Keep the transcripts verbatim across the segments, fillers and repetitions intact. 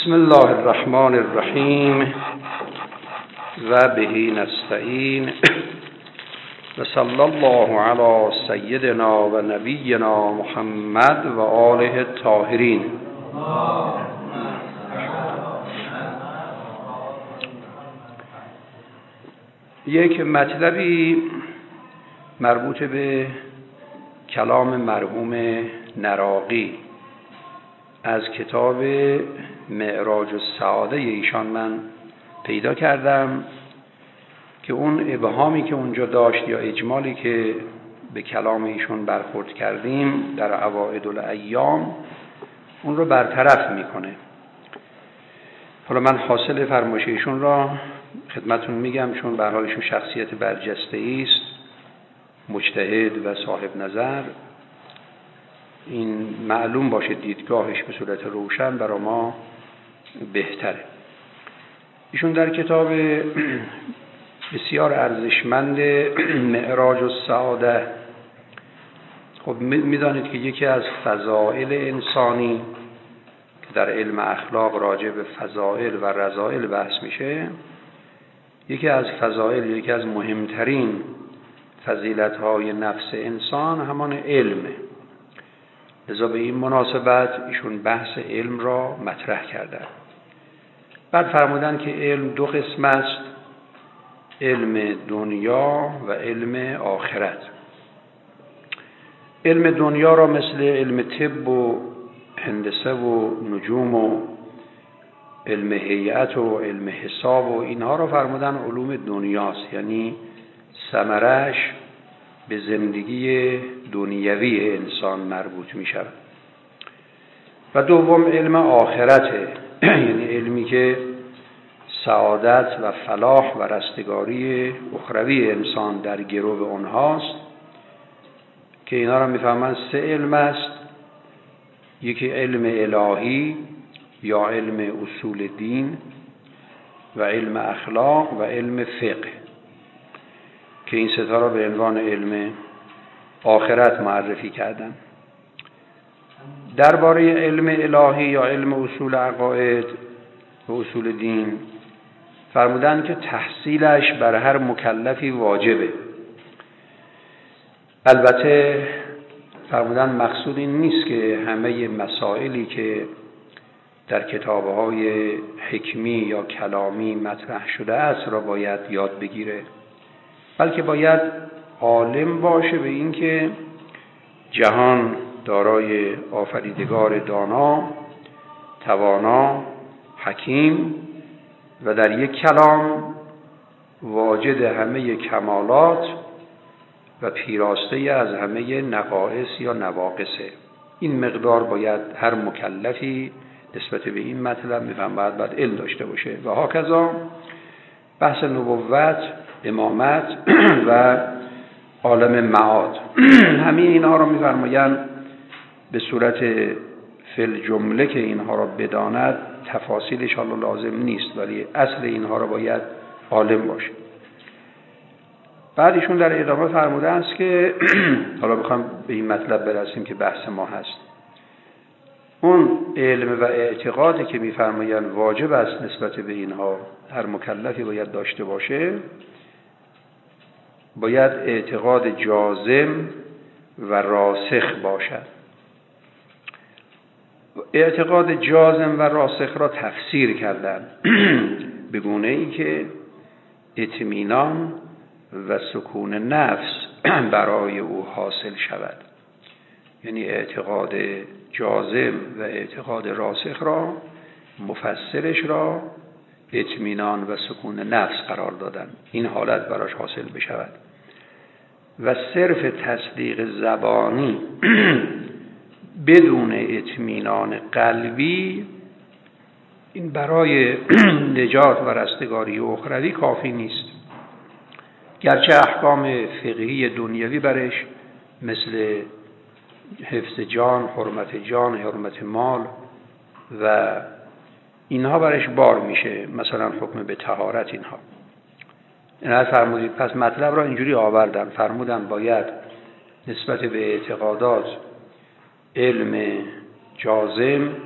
بسم الله الرحمن الرحیم و به نستعین و صلی الله علی سیدنا و نبینا محمد و آله الطاهرین. یک مطلبی مربوط به کلام مرحوم نراقی از کتاب معراج السعاده ایشان من پیدا کردم که اون ابهامی که اونجا داشت یا اجمالی که به کلام ایشون برخورد کردیم در عوائد الایام اون رو برطرف میکنه. حالا من حاصل فرمایش ایشون را خدمتون میگم، چون به هر حال ایشون شخصیت برجسته‌ای است، مجتهد و صاحب نظر، این معلوم باشه دیدگاهش به صورت روشن برای ما بهتره. ایشون در کتاب بسیار ارزشمند معراج السعاده، خب میدانید که یکی از فضائل انسانی که در علم اخلاق راجع به فضائل و رذائل بحث میشه، یکی از فضائل، یکی از مهمترین فضیلت‌های نفس انسان همان علمه. لذا به این مناسبت ایشون بحث علم را مطرح کردن. بعد فرمودن که علم دو قسم است: علم دنیا و علم آخرت. علم دنیا را مثل علم طب و هندسه و نجوم و علم هیئت و علم حساب و اینها را فرمودن علوم دنیاست، یعنی ثمرش به زندگی دنیوی انسان مربوط می شود. و دوم علم آخرته، یعنی علمی که سعادت و فلاح و رستگاری اخروی انسان در گرو اونهاست، که اینا را میفهمن سه علم است: یکی علم الهی یا علم اصول دین و علم اخلاق و علم فقه، که این سه تا را به عنوان علم آخرت معرفی کردن. درباره علم الهی یا علم اصول عقاید و اصول دین فرمودن که تحصیلش بر هر مکلفی واجبه. البته فرمودن مقصود این نیست که همه مسائلی که در کتاب‌های حکمی یا کلامی مطرح شده است را باید یاد بگیره، بلکه باید عالم باشه به این که جهان دارای آفریدگار دانا، توانا، حکیم و در یک کلام واجد همه کمالات و پیراسته از همه نقائص یا نواقصه. این مقدار باید هر مکلفی نسبت به این مطلب میفهم، باید باید علم داشته باشه. و هاکذا بحث نبوت، امامت و عالم معاد، همه اینها را میفرمایند به صورت فل جمله که اینها را بداند. تفاصیلش حالا لازم نیست، ولی اصل اینها را باید عالم باشه. بعد ایشون در ادامه فرموده است که حالا بخوام به این مطلب برسیم که بحث ما هست، اون علم و اعتقادی که میفرمایند واجب است نسبت به اینها هر مکلفی باید داشته باشه، باید اعتقاد جازم و راسخ باشد. اعتقاد جازم و راسخ را تفسیر کردن به گونه ای که اطمینان و سکون نفس برای او حاصل شود. یعنی اعتقاد جازم و اعتقاد راسخ را، مفسرش را اطمینان و سکون نفس قرار دادن، این حالت براش حاصل بشود. و صرف تصدیق زبانی بدون اطمینان قلبی، این برای نجات و رستگاری اخروی کافی نیست. گرچه احکام فقهی دنیوی برش مثل حفظ جان، حرمت جان، حرمت مال و اینها برش بار میشه، مثلا حکم به طهارت اینها. اینا فرمودید. پس مطلب را اینجوری آوردن، فرمودن باید نسبت به اعتقادات علم جازم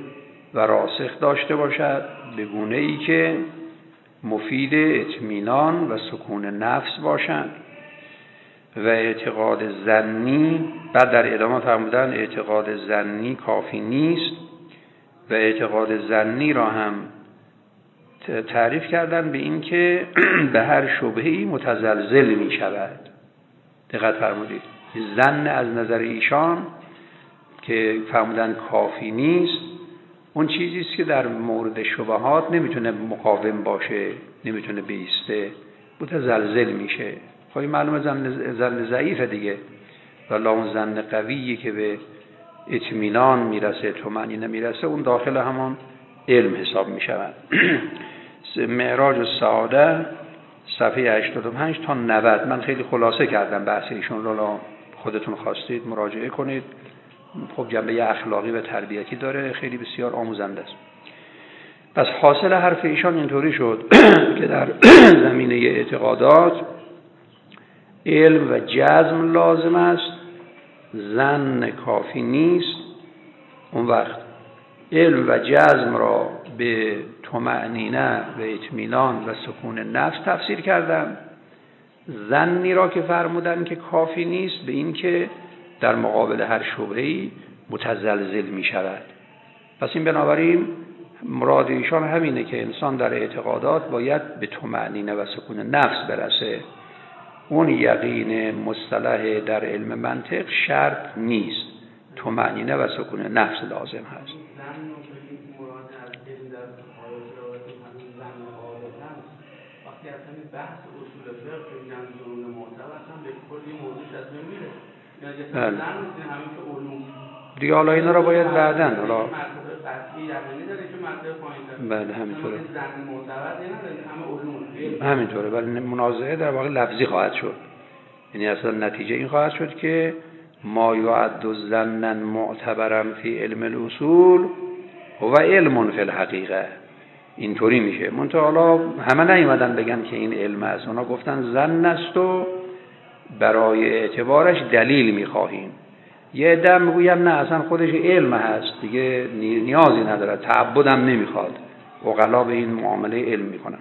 و راسخ داشته باشد، به گونه ای که مفید اطمینان و سکون نفس باشند. و اعتقاد ظنی، بعد در ادامه فرمودن اعتقاد ظنی کافی نیست و اعتقاد ظنی را هم تعریف کردن به این که به هر شبهه‌ای متزلزل می شود. دقت فرمودید، ظن از نظر ایشان که فرمودن کافی نیست، اون چیزی است که در مورد شبهات نمیتونه مقاوم باشه، نمیتونه بیسته، متزلزل میشه. خب این معلومه ظن ضعیفه دیگه، ولی اون ظن قویی که به اطمینان میرسه، طمأنینه میرسه، اون داخل همون علم حساب میشود. معراج السعاده صفحه هشتاد و پنج تا نود. من خیلی خلاصه کردم بحث ایشون رو، خودتون خواستید مراجعه کنید. خب جنبه اخلاقی و تربیتی داره، خیلی بسیار آموزنده است. پس حاصل حرف ایشان اینطوری شد که در زمینه اعتقادات علم و جزم لازم است، ظن کافی نیست. اون وقت علم و جزم را به طمأنینه و اطمینان و سکون نفس تفسیر کردم. ظنی را که فرمودن که کافی نیست، به این که در مقابل هر شبهه‌ای متزلزل می شود. پس این بنابراین مراد ایشان همینه که انسان در اعتقادات باید به طمأنینه و سکون نفس برسه. اون یقین مصطلح در علم منطق شرط نیست، طمأنینه و سکون نفس لازم هست. وقتی اصلا بحث اصول فقه که میگن ظنون معتبر اصلا به کلی موضوعش از بین میره. یعنی اصلا ظن نیست، همین که علوم دیگه حالا اینا رو باید بعداً حالا مرتبه قطعی یقینی داره که مرتبه پایین‌تر. بله همینطوره. ظن معتبر نداره، همه علوم. همینطوره، ولی منازعه در واقع لفظی خواهد شد. یعنی اصلا نتیجه این خواهد شد که ما یعد ظنا معتبرا فی علم الاصول هو علم فی الحقیقه. اینطوری میشه. منتها حالا همه نیومدن بگن که این علم است، اونا گفتن ظن است و برای اعتبارش دلیل میخواهیم. یه عده میگوین نه اصلا خودش علم هست دیگه، نیازی نداره، تعبدم نمیخواد. عقلا به این معامله علم میکنن.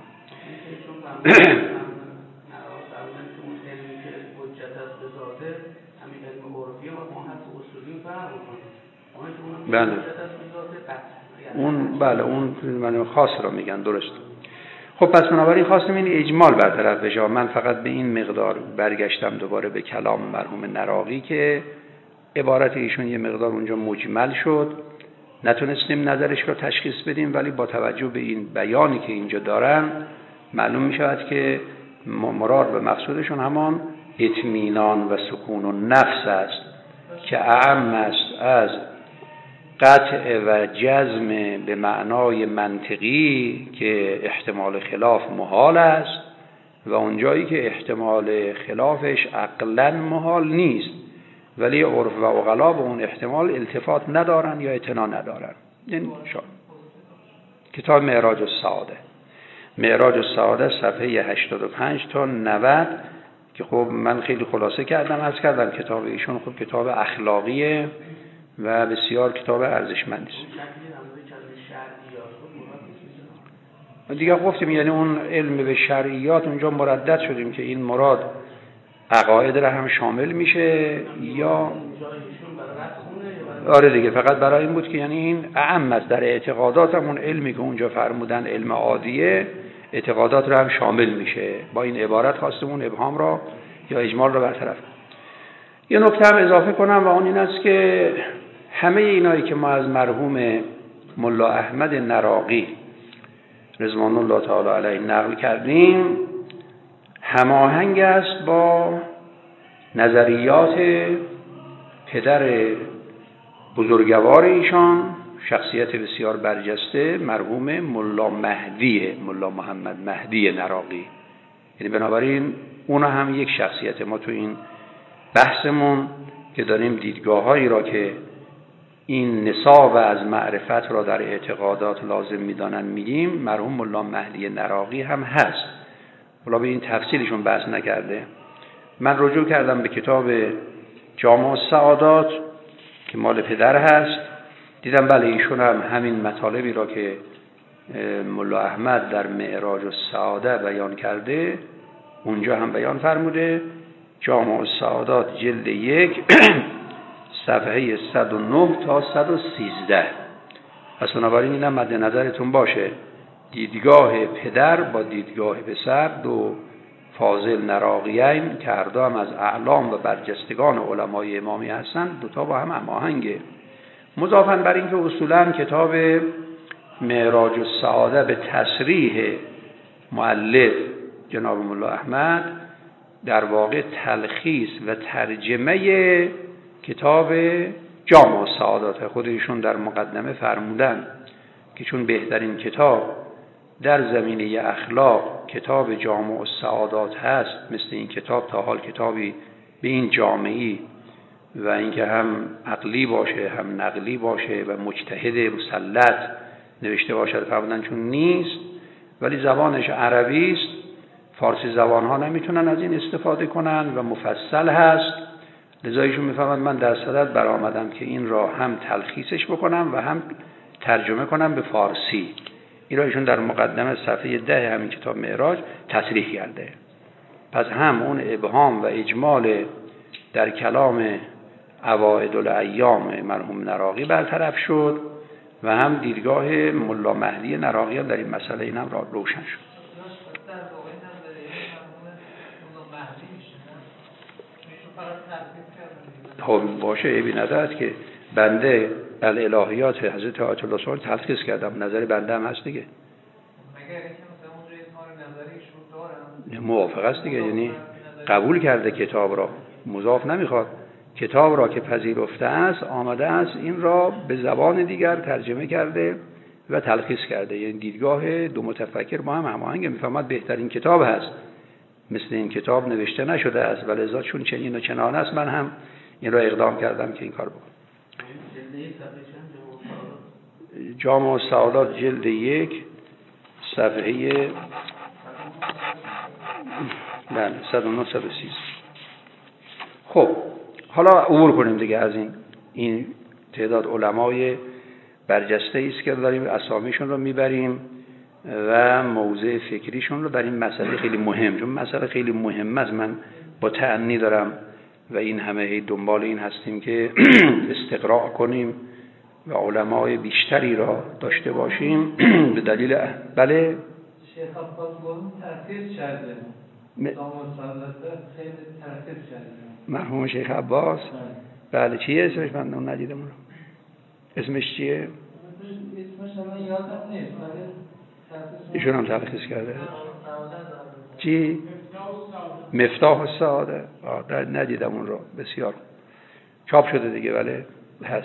بله اون بله اون من خاص رو میگن، درست. خب پس بنابراین خواستم این اجمال برطرف بشه. من فقط به این مقدار برگشتم دوباره به کلام مرحوم نراقی که عبارت ایشون یه مقدار اونجا مجمل شد، نتونستیم نظرش رو تشخیص بدیم، ولی با توجه به این بیانی که اینجا دارن معلوم می شود که مراد و مقصودشون همان اطمینان و سکون و نفس است که اعم است از قطع و جزم به معنای منطقی که احتمال خلاف محال است و اونجایی که احتمال خلافش عقلاً محال نیست، ولی عرف و عقلا به اون احتمال التفات ندارن یا اعتنا ندارن. این شد کتاب معراج السعاده. معراج السعاده صفحه هشتاد و پنج تا نود که خب من خیلی خلاصه کردم، عرض کردم کتاب ایشون خب کتاب اخلاقیه و بسیار کتاب ارزشمندی است. دیگه گفتیم یعنی اون علم به شرعیات اونجا مردد شدیم که این مراد عقاید را هم شامل میشه یا آره دیگه، فقط برای این بود که یعنی این اعم است در اعتقادات هم اون علمی که اونجا فرمودن علم عادیه، اعتقادات را هم شامل میشه. با این عبارت خواستم اون ابهام را یا اجمال را برطرف. یه نکته هم اضافه کنم و اون این است که همه اینایی که ما از مرحوم ملا احمد نراقی رضوان الله تعالی علیه نقل کردیم هماهنگ است با نظریات پدر بزرگوار ایشان، شخصیت بسیار برجسته، مرحوم ملا مهدی، ملا محمد مهدی نراقی. یعنی بنابراین اونا هم یک شخصیت. ما تو این بحثمون که داریم دیدگاه‌هایی را که این نصاب از معرفت را در اعتقادات لازم می‌دانن میگیم، مرحوم ملا مهدی نراقی هم هست. حالا به این تفصیلشون بحث نکرده. من رجوع کردم به کتاب جامع السعادات که مال پدر هست دیدم بله ایشون هم همین مطالبی را که ملا احمد در معراج السعاده بیان کرده اونجا هم بیان فرموده. جامع السعادات جلد یک صفحه صد و نه تا صد و سیزده. پس بنابراین اینم مد نظرتون باشه، دیدگاه پدر با دیدگاه پسر دو فاضل نراقیین که هر دو هم از اعلام و برجستگان علمای امامی هستن، دوتا با هم هماهنگه. مضافاً بر این که اصولاً کتاب معراج السعاده به تصریح مؤلف جناب ملا احمد در واقع تلخیص و ترجمه کتاب جامع السعادات. خودشون در مقدمه فرمودن که چون بهترین کتاب در زمینه اخلاق کتاب جامع السعادات هست، مثل این کتاب تا حال کتابی به این جامعی و اینکه هم عقلی باشه هم نقلی باشه و مجتهد مسلط نوشته باشد فرمودن چون نیست، ولی زبانش عربی است، فارسی زبان ها نمیتونن از این استفاده کنن و مفصل هست. لذا ایشون میفهمن من در صدد برآمدم که این را هم تلخیصش بکنم و هم ترجمه کنم به فارسی. این را ایشون در مقدمه صفحه ده همین کتاب معراج تصریح کرده. پس هم اون ابهام و اجمال در کلام عوائد الایام مرحوم نراقی برطرف شد و هم دیدگاه ملا مهدی نراقی در این مسئله اینم را روشن شد. خب باشه، عیبی ندارد که بنده الالهیات حضرت آیت الله صالح تلخیص کردم، نظر بنده هم هست دیگه. موافق است دیگه، یعنی قبول کرده کتاب را، مضاف نمیخواد. کتاب را که پذیرفته است آمده است این را به زبان دیگر ترجمه کرده و تلخیص کرده. یعنی دیدگاه دو متفکر با هم هماهنگ، میفهمد بهترین کتاب هست، مثل این کتاب نوشته نشده است، ولی ازا چون چنین و چنان است من هم این را اقدام کردم که این کار بکنم. جامع السعادات جلد یک صفحه بله صد و نه صد و سیزده. خب حالا عبور کنیم دیگه از این این تعداد علمای برجسته است که داریم اسامیشون رو میبریم و موضع فکریشون رو در این مسئله خیلی مهم، چون مسئله خیلی مهم است. من با تأنی دارم و این همه هی دنبال این هستیم که استقراء کنیم و علمای بیشتری را داشته باشیم به دلیل بله شیخ عباس گفتن تأثیر کرده م... خیلی تأثیر کرده مرحوم شیخ عباس. بله چیه اسمش؟ من اون ندیدم اون. اسمش چیه؟ اسمش من یادم نیست ولی ایشون هم تلخیص کرده. چی؟ مفتاح السعاده. آه ندیدم اون رو. بسیار چاپ شده دیگه ولی هست.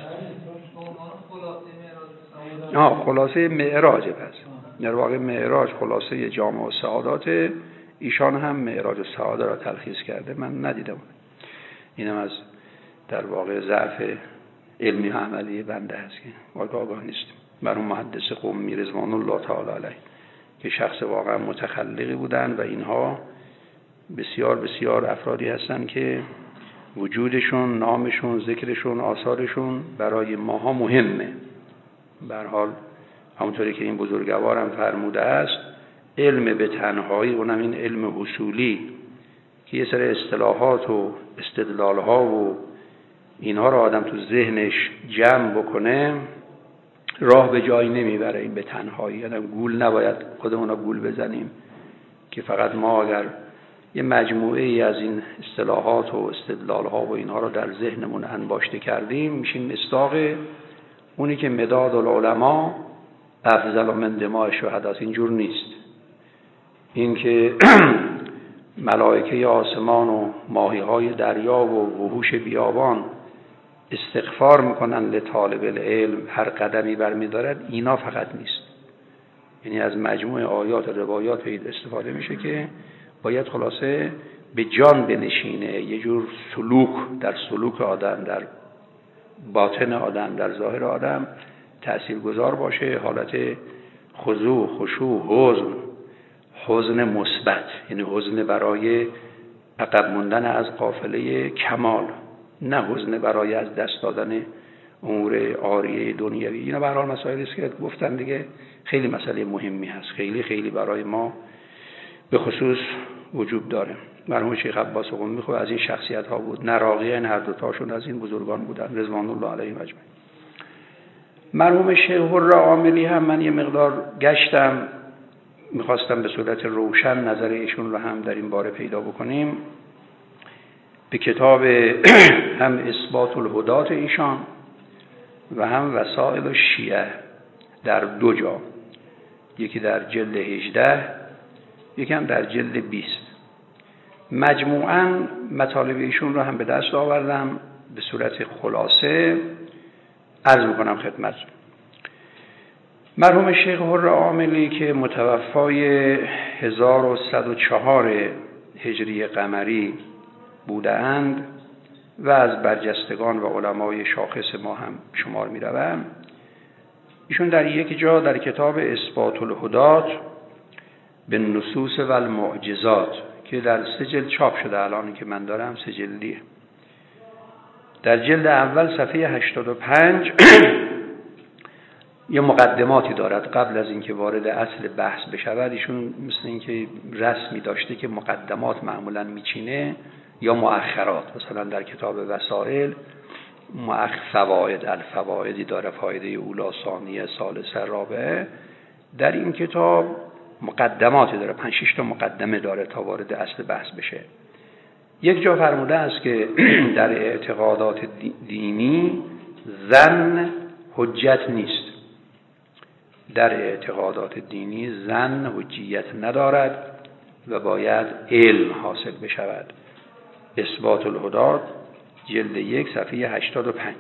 آه خلاصه معراج. پس در واقع معراج خلاصه جامع السعادات، ایشان هم معراج السعاده را تلخیص کرده، من ندیدم. اینم از در واقع ضعف علمی و عملی بنده هست که آگاه آگاه نیستیم. مرحوم محدث قمی رضوان الله تعالی علیه که شخص واقعا متخلقی بودن و اینها بسیار بسیار افرادی هستن که وجودشون، نامشون، ذکرشون، آثارشون برای ماها مهمه. به هر حال همونطوری که این بزرگوارم فرموده است، علم به تنهایی، اونم این علم اصولی که یه سر اصطلاحات و استدلالها و اینها رو آدم تو ذهنش جمع بکنه، راه به جایی نمیبره. این به تنهایی آدم گول نباید خودمون گول بزنیم که فقط ما اگر یه مجموعه ای از این اصطلاحات و استدلالها و اینها رو در ذهنمون انباشته کردیم میشیم مصداق اونی که مداد العلماء افضل من دماء الشهداء. اینجور نیست. این که ملائکه آسمان و ماهی‌های دریا و وحوش بیابان استغفار میکنن لطالب العلم، هر قدمی برمیدارد، اینا فقط نیست. یعنی از مجموع آیات و روایات پیدا استفاده میشه که باید خلاصه به جان بنشینه، یه جور سلوک در سلوک آدم، در باطن آدم، در ظاهر آدم تأثیرگذار باشه. حالت خضوع، خشوع، حزن، حزن مثبت، یعنی حزن برای عقب موندن از قافله کمال، نه حزن برای از دست دادن امور عاریه دنیوی. اینا به هر حال مسائلی است که گفتن دیگه خیلی مسئله مهمی هست، خیلی خیلی برای ما به خصوص وجود داره. مرحوم شیخ عباس قمی خب از این شخصیت ها بود، نراقی این هر دو تاشون از این بزرگان بودن رضوان الله علیهم اجمعین. مرحوم شیخ حر عاملی هم من یه مقدار گشتم، میخواستم به صورت روشن نظر ایشون رو هم در این باره پیدا بکنیم. به کتاب هم اثبات الهدات ایشان و هم وسائل الشیعه در دو جا، یکی در جلد هجده یکی هم در جلد بیست، مجموعاً مطالب ایشون رو هم به دست آوردم به صورت خلاصه عرض میکنم خدمت. مرحوم شیخ حر عاملی که متوفای هزار و صد و چهار هجری قمری بودند و از برجستگان و علمای شاخص ما هم شمار می روند، ایشون در یک جا در کتاب اثبات الهدات به نصوص و المعجزات که در سه جلد چاپ شده، الان که من دارم سه جلدیه، در جلد اول صفحه هشتاد و پنج یه مقدماتی دارد. قبل از اینکه وارد اصل بحث بشود ایشون مثل اینکه رسمی داشته که مقدمات معمولا میچینه یا مؤخرات. مثلا در کتاب وسائل مؤخ فواید الفوایدی داره، فایده اولا ثانیه ثالثه رابعه. در این کتاب مقدماتی داره، پنج شش تا مقدمه داره تا وارد اصل بحث بشه. یک جا فرموده است که در اعتقادات دینی ظن حجت نیست، در اعتقادات دینی ظن حجیت ندارد و باید علم حاصل بشود. اثبات الهدات جلد یک صفحه هشتاد و پنج.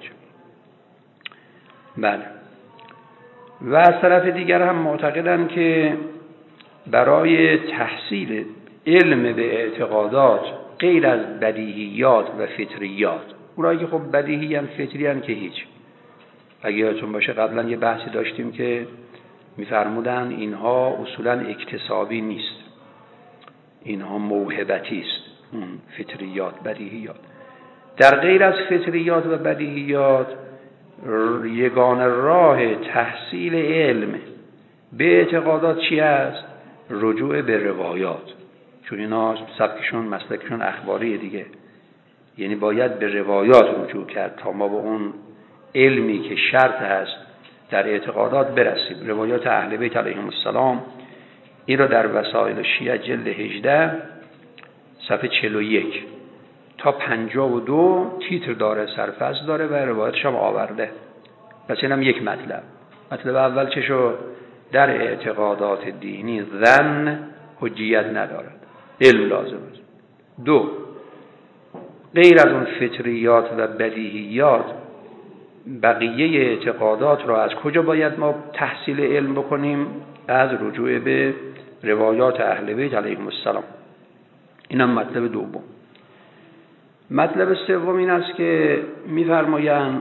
بله. و از طرف دیگر هم معتقدند که برای تحصیل علم به اعتقادات غیر از بدیهیات و فطریات، اونایی که خب بدیهی ان فطری ان که هیچ، اگه یادتون باشه قبلا یه بحثی داشتیم که میفرمودن اینها اصولا اکتسابی نیست، اینها موهبتی است، فطریات بدیهیات. در غیر از فطریات و بدیهیات یگانه راه تحصیل علم به اعتقادات چی است؟ رجوع به روایات، چون اینا سبکشون مسلکشون اخباریه دیگه، یعنی باید به روایات رجوع کرد تا ما به اون علمی که شرط هست در اعتقادات برسیم. روایات اهل بیت علیهم السلام این را در وسائل شیعه جلد هجده صفحه چهل و یک تا پنجاه و دو تیتر داره، سرفصل داره و روایتش هم آورده. پس اینم یک مطلب. مطلب اول چشو؟ در اعتقادات دینی ظن حجیت ندارد، علم لازم است. دو، غیر از اون فطریات و بدیهیات بقیه اعتقادات را از کجا باید ما تحصیل علم بکنیم؟ از رجوع به روایات اهل بیت علیهم السلام. اینم مطلب دوم. مطلب سوم این است که می‌فرمایند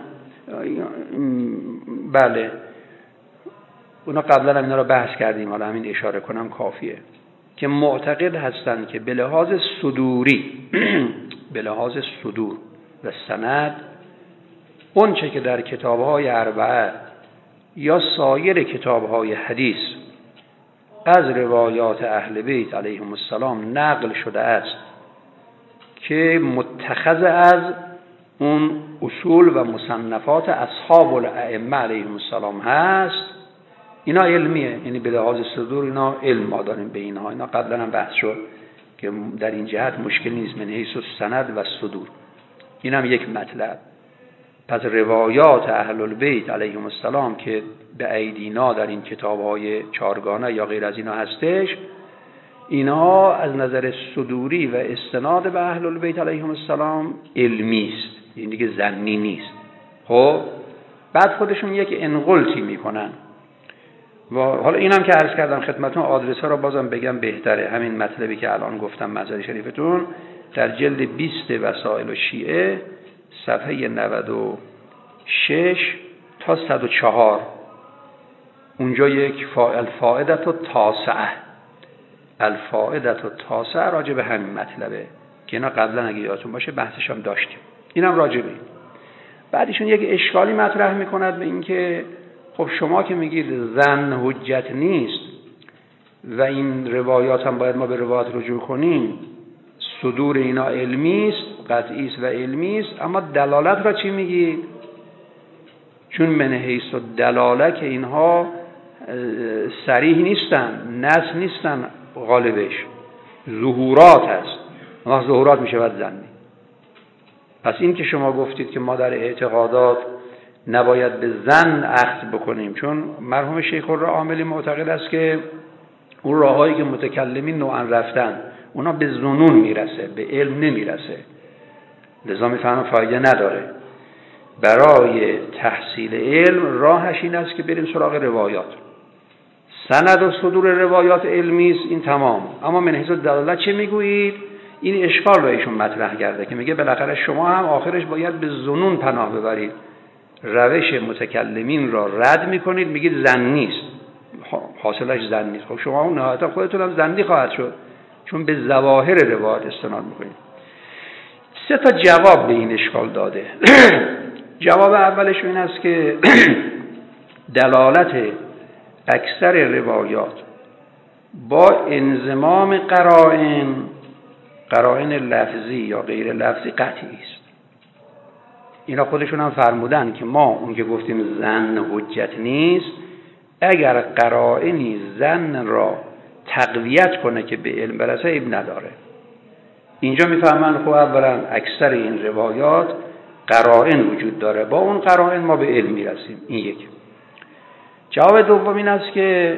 بله اونا قبلا هم اینا رو بحث کردیم، حالا همین اشاره کنم کافیه، که معتقد هستند که به لحاظ صدوری به لحاظ صدور و سند اون چه که در کتاب‌های اربعه یا سایر کتاب‌های حدیث از روایات اهل بیت علیهم السلام نقل شده است که متخذ از اون اصول و مصنفات اصحاب الائمه علیهم السلام هست، اینا علمیه، یعنی به لحاظ صدور اینا علم ما داریم به اینها. اینا قبلا هم بحث شد که در این جهت مشکل نیست من حیث السند و صدور. اینم یک مطلب. پس روایات اهل البیت علیهم السلام که به ایدینا در این کتاب‌های چارگانه یا غیر از اینا هستش، اینا از نظر صدوری و استناد به اهل البیت علیهم السلام علمی است، این دیگه ظنی نیست. خب بعد خودشون یک انقلتی میکنن و حالا اینم که عرض کردم خدمتتون، آدرس ها رو بازم بگم بهتره. همین مطلبی که الان گفتم مظهر شریفتون در جلد بیست وسائل الشیعه صفحه نود و شش تا صد و چهار، اونجا یک الفائدة التاسعه الفائدة التاسعه راجع به همین مطلبه که اینا قبلا اگه یادتون باشه بحثش هم داشتیم. اینم راجع به این. بعد ایشون یک اشکالی مطرح میکند به این که خب شما که میگید ظن حجت نیست و این روایات هم باید ما به روایات رجوع کنیم، صدور اینا علمی است، قطعی است و علمی است، اما دلالت را چی میگی؟ چون من حیث و دلاله که اینها صریح نیستن، نص نیستن، غالبش ظهورات هست، اما ظهورات میشه باید ظنی. پس این که شما گفتید که ما در اعتقادات نباید به ظن اخذ بکنیم، چون مرحوم شیخ العاملی معتقد است که اون راههایی که متکلمین نوعا رفتن اونا به ظنون میرسه، به علم نمیرسه، لذا میفهمن فایده نداره. برای تحصیل علم راهش این است که بریم سراغ روایات. سند و صدور روایات علمی است، این تمام. اما من حیث دلالت چه میگویید؟ این اشکال رو ایشون مطرح کرده که میگه بالاخره شما هم آخرش باید به ظنون پناه ببرید، روش متکلمین را رد میکنید، میگید ظن نیست، حاصلش ظن نیست. خب شما اون نهایتا خودتون هم ظنی خواهد شد، چون به ظواهر روایات استناد میکنید. سه تا جواب به این اشکال داده. جواب اولش این است که دلالت اکثر روایات با انضمام قرائن، قرائن لفظی یا غیر لفظی، قطعی است. اینا خودشون هم فرمودن که ما اون که گفتیم ظن حجت نیست، اگر قرائنی ظن را تقویت کنه که به علم برسه عیب نداره. اینجا میفهمن خب اولا اکثر این روایات قرائن وجود داره، با اون قرائن ما به علم میرسیم. این یک. جواب دوم این است که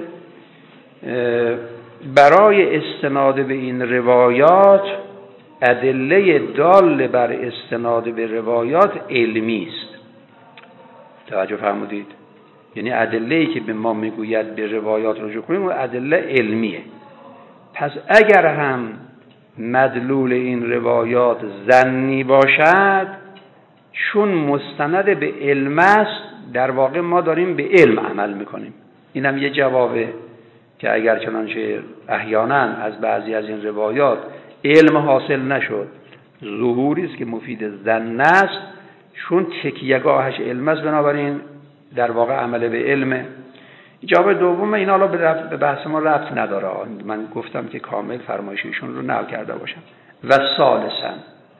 برای استناد به این روایات ادله دال بر استناد به روایات علمی است. توجه فرمودید؟ یعنی ادله‌ای که به ما میگوید به روایات رجوع کنیم اون ادله علمیه. پس اگر هم مدلول این روایات ظنی باشد، چون مستند به علم است، در واقع ما داریم به علم عمل میکنیم. این هم یه جوابه که اگر چنانچه احیانا از بعضی از این روایات علم حاصل نشد، ظهوری است که مفید ظن است، چون تکیه‌گاهش علم است، بنابراین در واقع عمل به علم. جواب دوم این حالا به بحث ما ربط نداره، من گفتم که کامل فرمایششون رو نقل کرده باشم. و ثالثاً،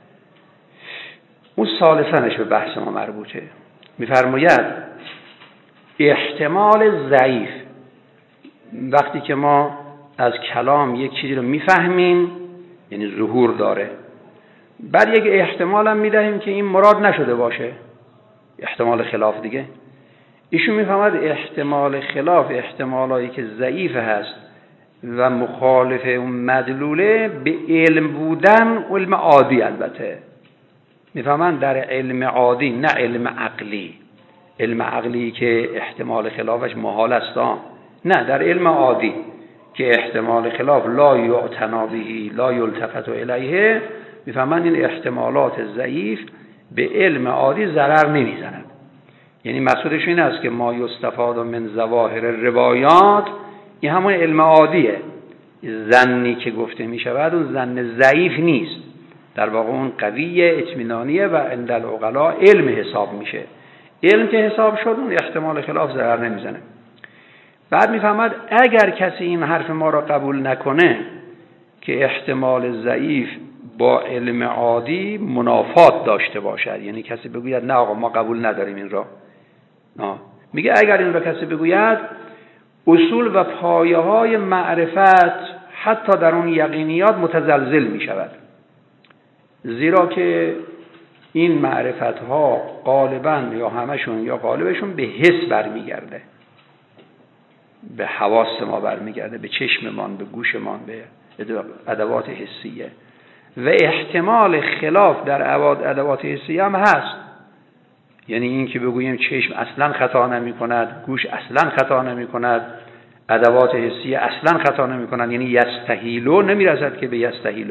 اون ثالثاًش به بحث ما مربوطه، میفرماید احتمال ضعیف. وقتی که ما از کلام یک چیزی رو میفهمیم، یعنی ظهور داره، بعد یک احتمال هم میدهیم که این مراد نشده باشه، احتمال خلاف دیگه. ایشون میفهمد احتمال خلاف احتمالایی که ضعیف هست و مخالف اون مدلوله به علم بودن، علم عادی البته میفهمن، در علم عادی، نه علم عقلی. علم عقلی که احتمال خلافش محال است، نه، در علم عادی که احتمال خلاف لا یعتنا بهی لا یلتفت الیه، میفهمن این احتمالات ضعیف به علم عادی ضرر نمیزنند. یعنی مقصودش این است که ما یستفاد من ظواهر روایات، این همون علم عادیه. ظنی که گفته می شود اون ظن ضعیف نیست، در واقع اون قویه، اطمینانیه و عند العقلا علم حساب میشه. علم که حساب شد اون احتمال خلاف ضرر نمیزنه. بعد میفهمد اگر کسی این حرف ما را قبول نکنه که احتمال ضعیف با علم عادی منافات داشته باشد، یعنی کسی بگوید نه آقا ما قبول نداریم این را، نه. میگه اگر این را کسی بگوید، اصول و پایه های معرفت حتی در اون یقینیات متزلزل می شود، زیرا که این معرفت ها غالبا یا همشون یا غالبشون به حس برمیگرده، به حواس ما برمیگرده، به چشممان، به گوشمان، به ادوات حسیه. و احتمال خلاف در ادوات حسیه هم هست، یعنی این که بگوییم چشم اصلا خطا نمی کند، گوش اصلا خطا نمی کند، ادوات حسیه اصلا خطا نمی کند، یعنی یستحیلو نمی رسد که به یستحیلو.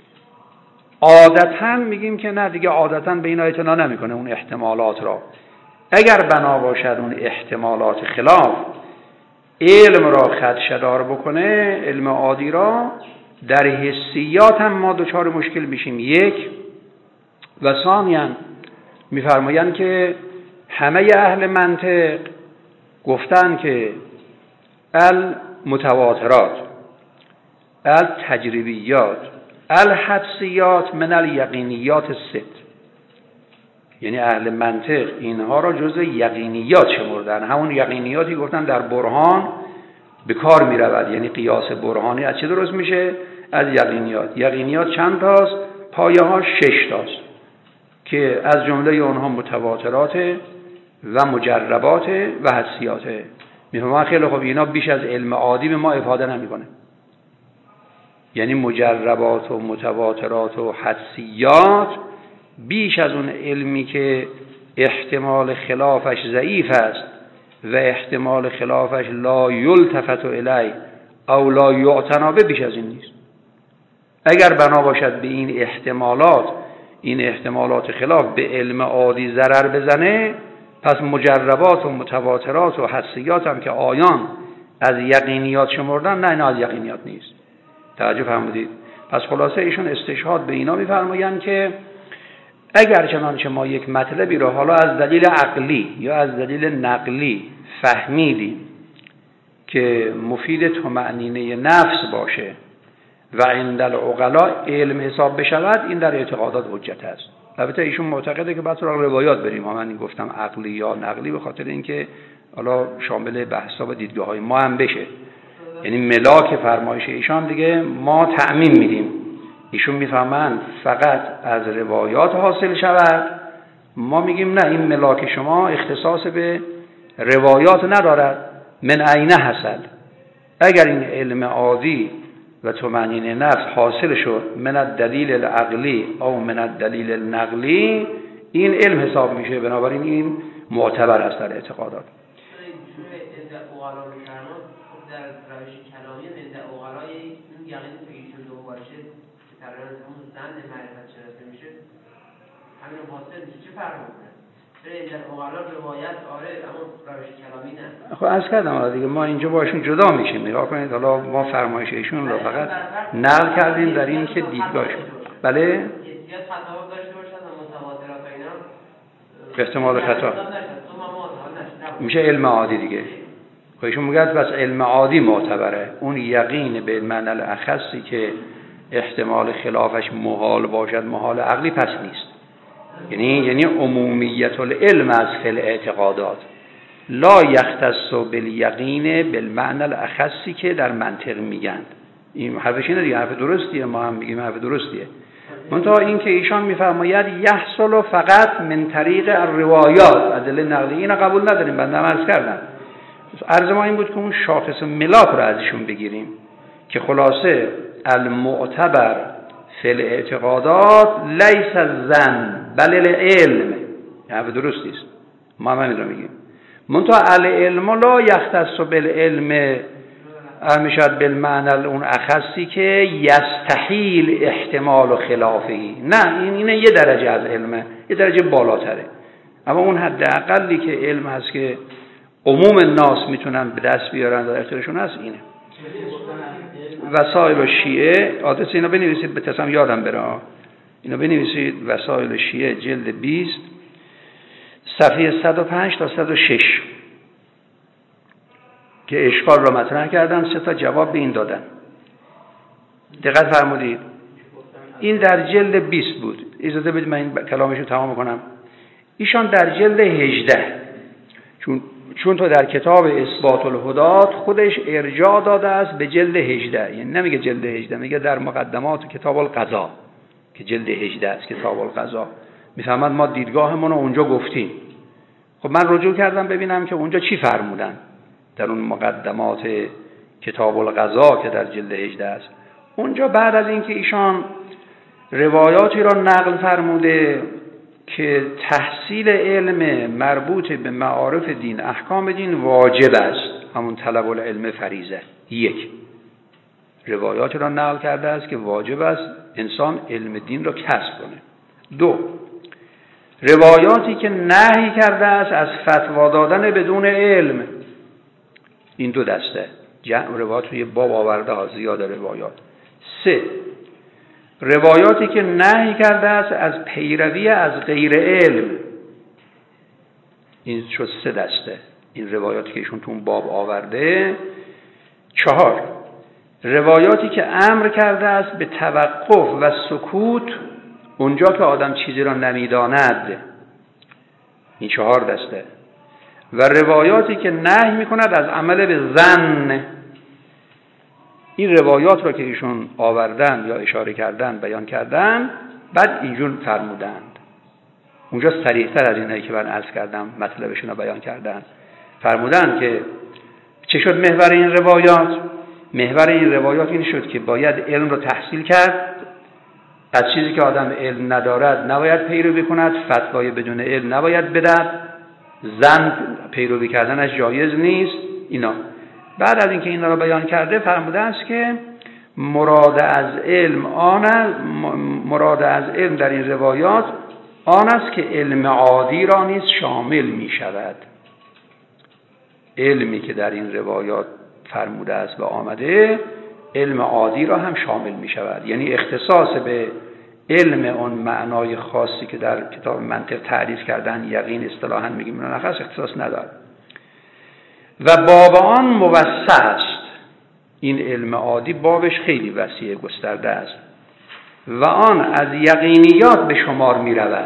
عادتاً میگیم که نه دیگه، عادتاً به این اعتنا نمی کنه اون احتمالات را. اگر بنا باشد اون احتمالات خلاف علم را خدشه‌دار بکنه، علم عادی را، در حسیات هم ما دچار مشکل میشیم. یک و ثانیاً میفرمایند که همه اهل منطق گفتن که المتواترات التجربیات الحدسیات من الیقینیات الست، یعنی اهل منطق اینها را جزء یقینیات شمردن. همون یقینیاتی گفتن در برهان به کار می رود، یعنی قیاس برهانی از چه درست میشه؟ از یقینیات. یقینیات چند تاست؟ پایه ها شش تاست که از جمله اونها متواترات و مجربات و حدسیات. میفهمن خیلی خوب اینا بیش از علم عادی به ما افاده نمیکنه، یعنی مجربات و متواترات و حدسیات بیش از اون علمی که احتمال خلافش ضعیف است و احتمال خلافش لا یلتفت الی او لا یعتنا به، بیش از این نیست. اگر بنا باشد به این احتمالات، این احتمالات خلاف به علم عادی ضرر بزنه، پس مجربات و متواترات و حدسیات هم که آیان از یقینیات شمردن، نه اینا از یقینیات نیست. توجه فرمودید؟ پس خلاصه ایشون استشهاد به اینا میفرمایند که اگر چنانچه ما یک مطلبی رو حالا از دلیل عقلی یا از دلیل نقلی فهمیدیم که مفید طمأنینه نفس باشه و عند العقلاء علم حساب بشود، این در اعتقادات حجت است. البته ایشون معتقده که بعد سراغ روایات بریم. من این گفتم عقلی یا نقلی به خاطر اینکه حالا شامل بحثا و دیدگاه‌های ما هم بشه، یعنی ملاک فرمایش ایشان دیگه ما تعمیم میدیم. ایشون میفهمند فقط از روایات حاصل شود، ما میگیم نه، این ملاک شما اختصاص به روایات ندارد. من عینه حصل، اگر این علم عادی و طمأنینه نفس حاصل شد من الدلیل العقلی او من الدلیل النقلی، این علم حساب میشه، بنابراین این معتبر است در اعتقادات. در روش کلامی عند عقلای این یقین که ایشون دو باشه که تقریبا همون زند معرفت شناسه میشه، همین حاصل میشه. چه فرق میکنه؟ چرا عند عقلا روایت آره اما روش کلامی نه؟ خب عرض کردم حالا دیگه ما اینجا باشون جدا میشیم. نگاه کنید، حالا ما فرمایش ایشون رو فقط نقل کردیم در این که دیدگاهشون. بله؟ احتیاط خطا داشته باشن و متواترات اینا احتمال خطا میشه علم عادی دیگه. خودشون میگه بس علم عادی معتبره، اون یقین به معنی الاخصی که احتمال خلافش محال باشد، محال عقلی پس نیست. یعنی یعنی عمومیت العلم از فل اعتقادات لا یختص بالیقین بالمعنی الاخصی که در منطق میگن. این حرفش اینه دیگه، حرف درستیه، ما هم میگیم حرف درستیه. منتها این که ایشان میفرماید یحصل فقط من طریق الروایات، ادله نقلی، اینو قبول نداریم. بنده عرض کردم عرض ما این بود که اون شاخص ملاک رو ازشون بگیریم که خلاصه المعتبر فی الاعتقادات لیس الظن بل العلم. حرف درستی است، ما هم همین رو میگیم. منتها العلم لا یختص بالعلم، میشد بالمعنی اون اخصی که یستحیل احتمال و خلافی. نه، این اینه یه درجه از علمه، یه درجه بالاتره. اما اون حداقلی که علم هست که عموم الناس میتونن به دست بیارن در اختیارشون هست، اینه. وسائل شیعه، عادت اینا بنویسید، به تصم یادم بره، اینا بنویسید. وسائل شیعه جلد بیست صفحه صد و پنج تا صد و شش که اشکال را مطرح کردن، سه تا جواب به این دادن. دقت فرمودید؟ این در جلد بیست بود. اجازه بدید من این کلامشو تمام کنم. ایشان در جلد هجده، چون چون تو در کتاب اثبات الهدات خودش ارجاع داده است به جلد هجده، یعنی نمیگه جلد هجده، میگه در مقدمات کتاب القضا که جلد هجده است کتاب القضا. میفهمند ما دیدگاهمون رو اونجا گفتیم. خب من رجوع کردم ببینم که اونجا چی فرمودن در اون مقدمات کتاب القضا که در جلد هجده است. اونجا بعد از اینکه ایشان روایاتی را نقل فرموده که تحصیل علم مربوط به معارف دین، احکام دین واجب است، همون طلب العلم فریضه، یک روایات را نقل کرده است که واجب است انسان علم دین را کسب کنه. دو روایاتی که نهی کرده است از فتوا دادن بدون علم. این دو دسته جمع روایات توی باب آورده ها، زیاد روایات. سه روایاتی که نهی کرده است از پیروی از غیر علم. این شد سه دسته این روایاتی که ایشون تو اون باب آورده. چهار، روایاتی که امر کرده است به توقف و سکوت اونجا که آدم چیزی را نمیداند، این چهار دسته. و روایاتی که نهی میکند از عمل به ظن. این روایات را که ایشون آوردن یا اشاره کردن بیان کردن، بعد اینجور فرمودند. اونجا صریح‌تر از اینایی که من عرض کردم مطلبشون رو بیان کردن. فرمودن که چه شد محور این روایات؟ محور این روایات این شد که باید علم رو تحصیل کرد، از چیزی که آدم علم ندارد نباید پیروی کند، فتوای بدون علم نباید بدهد، زن پیروی کردنش جایز نیست. اینا بعد از اینکه اینا رو بیان کرده فرموده است که مراد از علم آن است، مراد از علم در این روایات آن است که علم عادی را نیز شامل می شود. علمی که در این روایات فرموده است و آمده علم عادی را هم شامل می شود، یعنی اختصاص به علم اون معنای خاصی که در کتاب منطق تعریف کردن، یقین اصطلاحاً میگیم اون نخص اختصاص نداره و باب آن موسع است. این علم عادی بابش خیلی وسیع گسترده است و آن از یقینیات به شمار می رود.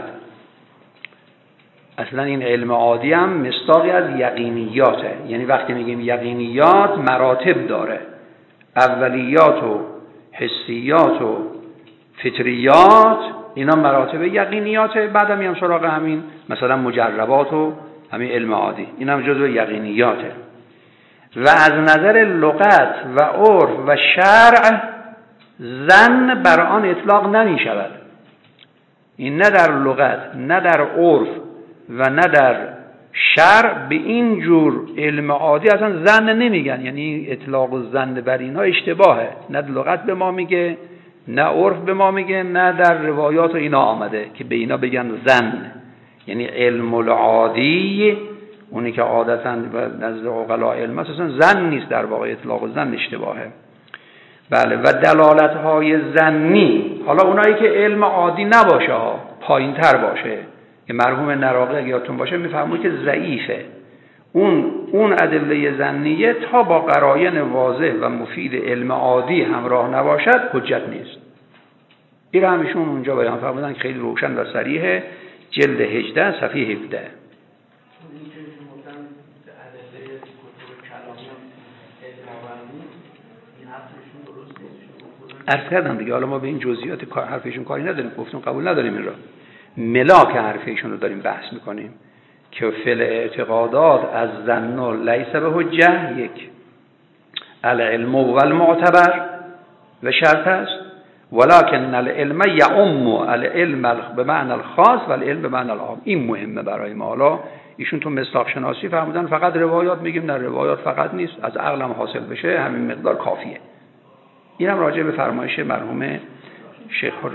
اصلا این علم عادی هم مصداقی از یقینیاته، یعنی وقتی میگیم یقینیات مراتب داره، اولیات و حسیات و فطریات، اینا مراتب یقینیاته. بعد هم میام سراغ همین مثلا مجربات و همین علم عادی، این هم جزو یقینیاته. و از نظر لغت و عرف و شرع ظن بر آن اطلاق نمی شود. این نه در لغت نه در عرف و نه در شرع به این جور علم عادی اصلا ظن نمیگن، یعنی اطلاق و ظن بر اینها اشتباهه. نه لغت به ما میگه، نه عرف به ما میگه، نه در روایات و اینا آمده که به اینا بگن ظن. یعنی علم العادی اونی که عادتاً نزد عقلا علم است اصلا ظن نیست، در واقع اطلاق و ظن اشتباهه. بله. و دلالت‌های ظنی، حالا اونایی که علم عادی نباشه ها، پایین‌تر باشه، که مرحوم نراقی اگه یادتون باشه میفهمه که ضعیفه، اون اون ادله ظنیه تا با قرائن واضح و مفید علم عادی همراه نباشد حجت نیست. این رو همیشون اونجا بیان فرمودن که خیلی روشن و صریحه، جلد هجده صفحه هفده. عرض کردم دیگه، حالا ما به این جزئیات حرفشون کاری نداریم، گفتون قبول نداریم، این را ملاک حرفشون رو داریم بحث میکنیم که فعل اعتقادات از ظن لیس به حجه، یک العلم و المعتبر و شرط است، ولکن العلم یعم العلم به معنی الخاص و العلم به معنی العام. این مهمه برای ما. حالا ایشون تو مصداق شناسی فرمودن فقط روایات میگیم، نه روایات فقط نیست، از عقلم حاصل بشه همین مقدار کافیه. این هم راجع به فرمایش مرحوم شیخ رو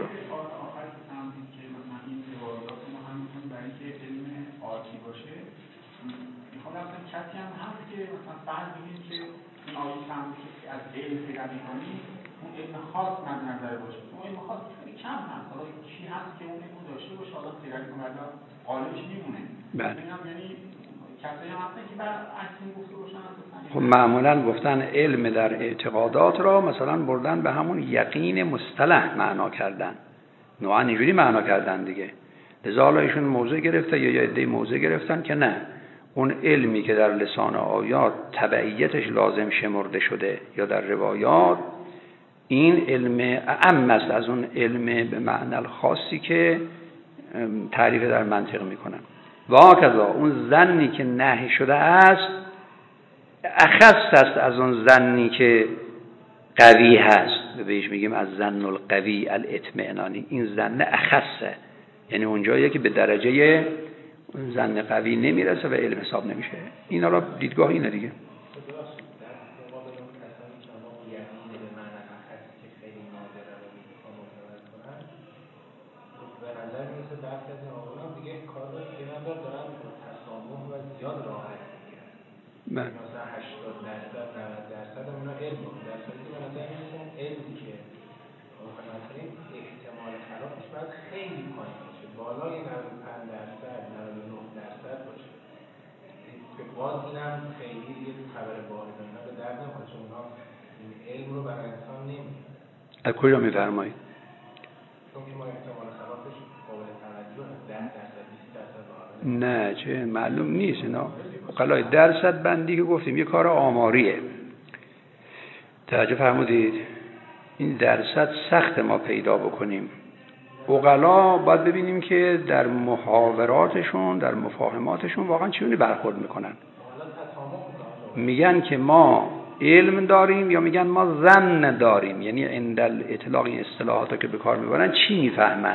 کسی هم هست که مثلا بعد بگیم که این آیه هم از علم پیدا می‌کنی اون علم خاص مد نظر باشه، اون علم خاص خیلی کم هست. حالا کی هست که اون علم داشته باشه آدم پیدا کنه ولی غالبش میمونه. بله. یعنی کسایی هم هستن که بعد عکس این گفته باشن خب معمولا گفتن علم در اعتقادات را مثلا بردن به همون یقین مصطلح معنا کردن، نوعا اینجوری معنا کردن دیگه. لذا حالا ایشون موضع گرفته یا یه عده موضع گرفتن که نه، اون علمی که در لسان آیات تبعیتش لازم شمرده شده یا در روایات، این علم اعم است از اون علم به معنی الخاصی که تعریف در منطق میکنن. و هکذا اون ظنی که نهی شده است اخص است از اون ظنی که قوی هست، بهش میگیم از ظن القوی الاطمئنانی. این ظن اخصه، یعنی اونجاییه که به درجه ظن قوی نمیرسه و علم حساب نمیشه. اینا را دیدگاه اینه دیگه. مثلا هشتاد درصد نود درصد اونا علم بود، درصدی که به نظر میسن علمی که مثلا احتمال خرابش باید خیلی پایین باشه، بالای نود و پنج درصد نود و نه درصد باشه. دیگه خبر واحد اینا به درد نمیخوره، چون اونا علم رو برای انسان نمیدونن. از کجا میفرمایید؟ چون که ما احتمال خلافش قابل توجه ده درصد بیست درصد نه چه معلوم نیست اینا. اقلای درصد بندی که گفتیم یه کار آماریه. توجه فرمودید؟ این درصد سخت ما پیدا بکنیم. اقلا باید ببینیم که در محاوراتشون، در مفاهماتشون واقعا چجوری برخورد میکنن. میگن که ما علم داریم یا میگن ما ظن داریم، یعنی عند اطلاق این اصطلاحات که به کار میبرن چی میفهمن.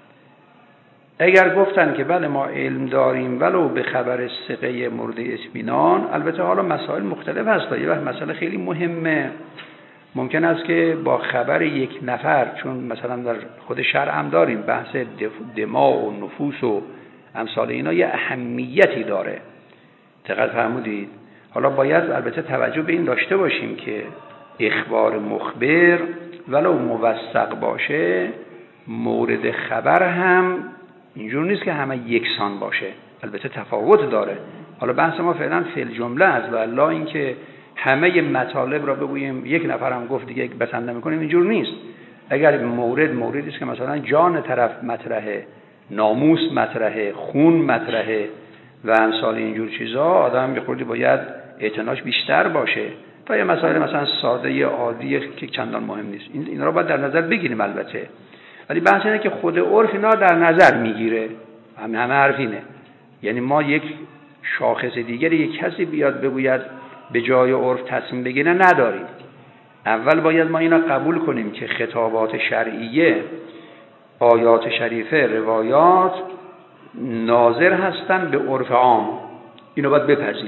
اگر گفتن که بله ما علم داریم ولو به خبر ثقه مورد اطمینان، البته حالا مسائل مختلف هست. یه وقت مسئله خیلی مهمه، ممکن است که با خبر یک نفر، چون مثلا در خود شرع هم داریم بحث دماء و نفوس و امثال اینا یه اهمیتی داره. دقت فرمودید؟ حالا باید البته توجه به این داشته باشیم که اخبار مخبر ولو موثق باشه، مورد خبر هم اینجور نیست که همه یکسان باشه، البته تفاوت داره. حالا بحث ما فعلا فی الجمله است و الا اینکه همه مطالب را بگوییم یک نفر هم گفت دیگه بسنده میکنیم، اینجور نیست. اگر مورد موردی است که مثلا جان طرف مطرحه، ناموس مطرحه، خون مطرحه و امثال اینجور چیزا، آدم به خودی باید اعتناش بیشتر باشه تا یه مسائل مثلا ساده عادی که چندان مهم نیست. این اینا رو باید در نظر بگیریم البته، ولی بحث اینه که خود عرف اینا در نظر میگیره. همه همه حرف اینه، یعنی ما یک شاخص دیگری یک کسی بیاد بگوید به جای عرف تصمیم بگیره نداریم. اول باید ما اینا قبول کنیم که خطابات شرعیه، آیات شریفه، روایات ناظر هستن به عرف عام، اینو باید بپذیریم،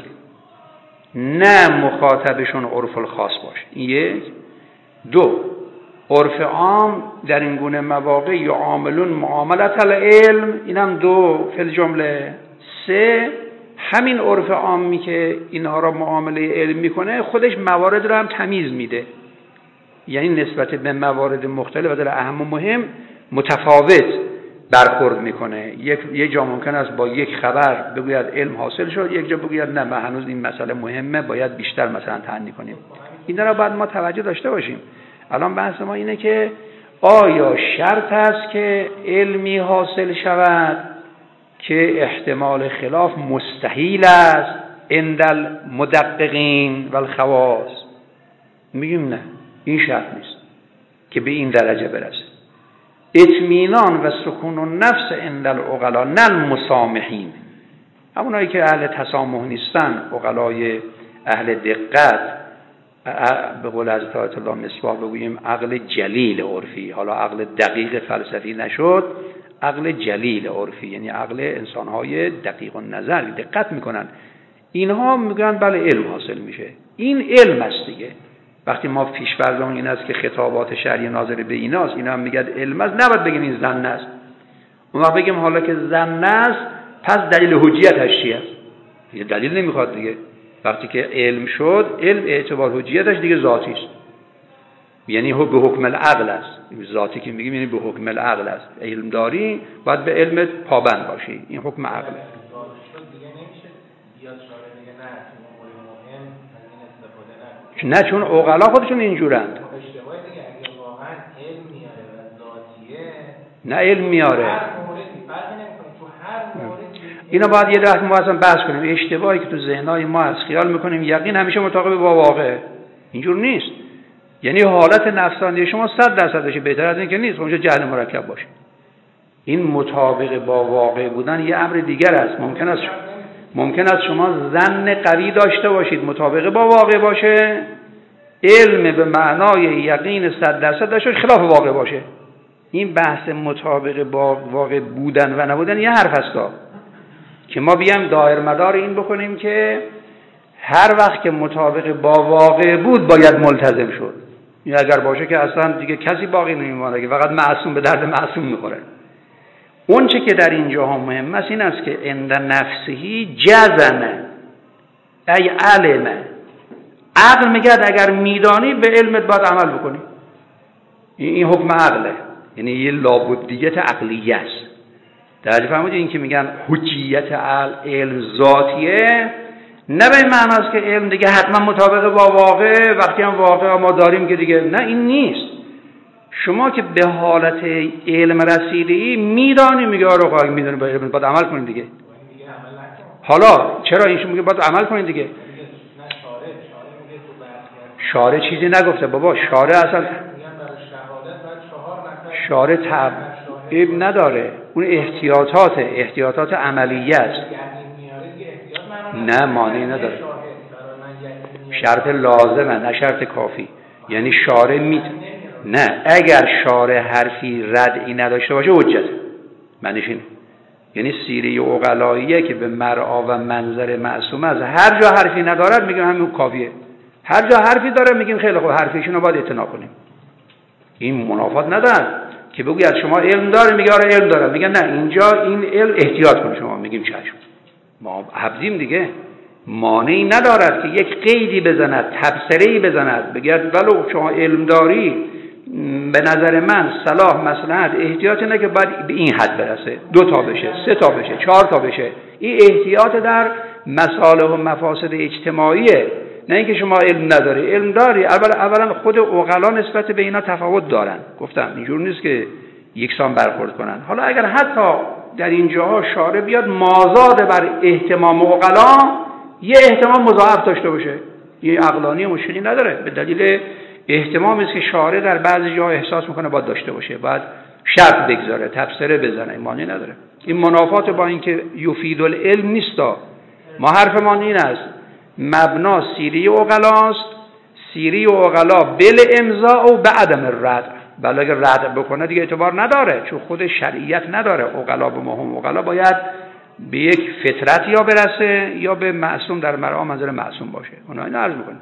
نه مخاطبشون عرف الخاص باشه. این یک. دو، عرف عام در این گونه مواقع یعاملون معاملت العلم، اینم دو فی الجمله. سه، همین عرف عامی که اینها را معامله علم میکنه خودش موارد رو هم تمیز میده، یعنی نسبت به موارد مختلف و در اهم و مهم متفاوت برخورد میکنه. یک یه جا ممکن است با یک خبر بگوید علم حاصل شد، یک جا بگوید نه من هنوز این مسئله مهمه باید بیشتر مثلا تحقیق کنیم. این را باید ما توجه داشته باشیم. الان بحث ما اینه که آیا شرط است که علمی حاصل شود که احتمال خلاف مستحیل است عند المدققین و الخواص؟ میگیم نه، این شرط نیست که به این درجه برسه. اطمینان و سکون النفس عند العقلا، نه المسامحین، همونایی که اهل تسامح نیستن، عقلای اهل دقت، به قول حضرت آیت الله مصباح بگوییم عقل جلیل عرفی، حالا عقل دقیق فلسفی نشد، عقل جلیل عرفی، یعنی عقل انسانهای دقیق النظر دقت میکنن، اینها میگن بله علم حاصل میشه. این علم است دیگه. وقتی ما پیش‌فرضمون این است که خطابات شرعی ناظر به ایناست، اینا هم میگن علم است، نباید بگیم این ظن است. اون وقت بگیم حالا که ظن است پس دلیل حجیتش چی است؟ یه دلیل نمیخواد دیگه. وقتی که علم شد، علم اعتبار حجیتش دیگه ذاتی است، یعنی به حکم العقل است. ذاتی که میگیم یعنی به حکم العقل است. علم داری باید به علمت پابند باشی، این حکم عقل. نه چون عقلا خودشون اینجورند. نه علم میاره. اینا باید یه دفعه ما اصلا بحث کنیم. اشتباهی که تو ذهنای ما از خیال میکنیم یقین همیشه مطابق با واقع، اینجور نیست. یعنی حالت نفسانی شما صد درصد بشه بهتر از این که نیست، اونجا جهل مرکب باشه. این مطابق با واقع بودن یه امر دیگر است. ممکن است ممکن است شما ظن قوی داشته باشید مطابق با واقع باشه، علم به معنای یقین صد درصد داشته باشه خلاف واقع باشه. این بحث مطابق با واقع بودن و نبودن یه حرف هستا که ما بیایم دایر مدار این بکنیم که هر وقت که مطابق با واقع بود باید ملتزم شد. این اگر باشه که اصلا دیگه کسی باقی نمیمونه که فقط معصوم به درد معصوم میخوره. اون چه که در اینجا هم مهم است این است که عند نفسهی جزمه ای علمه، عقل میگه اگر میدانی به علمت باید عمل بکنی. این حکم عقله، یعنی یه لابدیت عقلیه است. در فهمید این که میگن حجیت علم ذاتیه، نه به این معناست که علم دیگه حتما مطابق با واقع، وقتی هم واقع ما داریم که دیگه نه، این نیست. شما که به حالت علم رسیده‌ای میدانی، میگه آره خواهی میدونی باید باید عمل کنیم دیگه. حالا چرا اینشون میگه باید عمل کنیم دیگه؟ شارع چیزی نگفته بابا، شارع اصلا شارع تبعیب نداره، اون احتیاطات احتیاطات عملیه است. نه مانعی نداره، شرط لازمه نه شرط کافی. یعنی شارع می نه، اگر شارع حرفی ردعی نداشته باشه حجت معنیش اینه. یعنی سیره عقلاییه که به مرعا و منظر معصوم از هر جا حرفی ندارد میگیم همین کافیه، هر جا حرفی داره میگیم خیلی خوب حرفیشون رو باید اعتنا کنیم. این منافات ندارد که بگوی از شما علم داره، میگه آره علم داره، میگه نه اینجا این علم احتیاط کن، شما میگیم چشم، ما حفظیم دیگه. مانعی ندارد که یک قیدی بزند، تبصره‌ای بزند، بگید ولو شما علم داری به نظر من صلاح مصلحت احتیاط نه که باید به این حد برسه، دو تا بشه، سه تا بشه، چهار تا بشه. این احتیاط در مصالح و مفاسد اجتماعیه، نه اینکه شما علم نداری. علم داری، اول اولا خود عقلا نسبت به اینا تفاوت دارن، گفتم اینجور نیست که یکسان برخورد کنن. حالا اگر حتی در این جاها شارع بیاد مازاد بر اهتمام عقلا، یه اهتمام مضاعف داشته باشه، یه عقلانی مشکلی نداره، به دلیل اهتمامی است که شارع در بعضی جاها احساس میکنه باید داشته باشه، باید شرط بگذاره، تفسیره بزنه، این معنی نداره. این منافات با اینکه یفید العلم نیستا. ما حرفمان این است مبنا سیری عقلاست، سیری عقلا بل امضا و به عدم الرد، بله اگر رد بکنه دیگه اعتبار نداره، چون خود شرعیت نداره. عقلا به مهم عقلا باید به یک فطرت یا برسه یا به معصوم در مرعا منظر معصوم باشه. اونا اینو عرض میکنه.